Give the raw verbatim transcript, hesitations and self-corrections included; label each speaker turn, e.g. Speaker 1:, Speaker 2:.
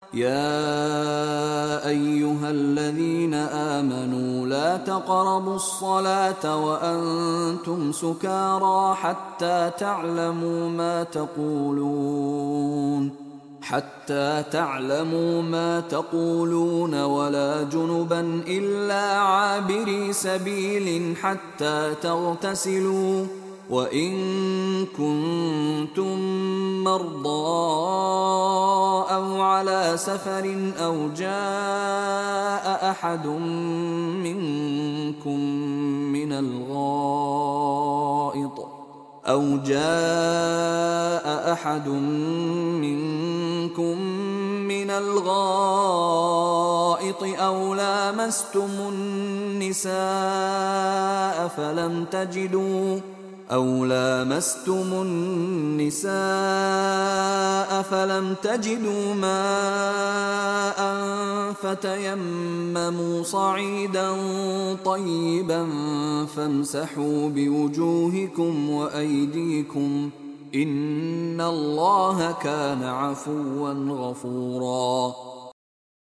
Speaker 1: يا أيها الذين آمنوا لا تقربوا الصلاة وأنتم سكارى حتى تعلموا ما تقولون حتى تعلموا ما تقولون ولا جنبا إلا عابري سبيل حتى تغتسلوا، وإن كنتم مرضى أو على سفر أو جاء أحد منكم من الغائط أو جاء أحد منكم من الغائط أو لامستم النساء فلم تجدوا أو لامستم النساء فلم تجدوا ماء فتيمموا صعيدا طيبا فامسحوا بوجوهكم وأيديكم إن الله كان عفوا غفورا.